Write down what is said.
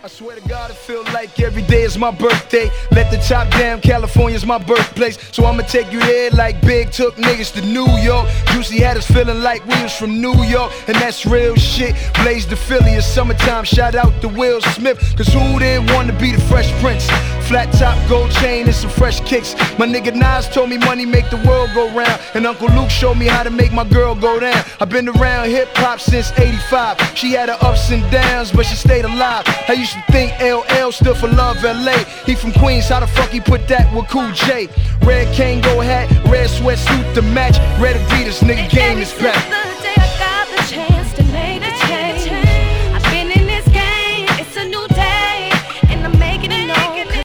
I swear to God, it feel like every day is my birthday. Let the top down, California's my birthplace. So I'ma take you there like Big took niggas to New York. Juicy had us feeling like we was from New York, and that's real shit. Blaze the Philly, it's summertime, shout out to Will Smith. Cause who didn't want to be the Fresh Prince? Flat top, gold chain, and some fresh kicks. My nigga Nas told me money make the world go round, and Uncle Luke showed me how to make my girl go down. I've been around hip-hop since 85. She had her ups and downs, but she stayed alive. I used to think LL stood for Love LA. He from Queens, how the fuck he put that with Cool J? Red Kango hat, red sweatsuit to match. Red Adidas, nigga, game is back.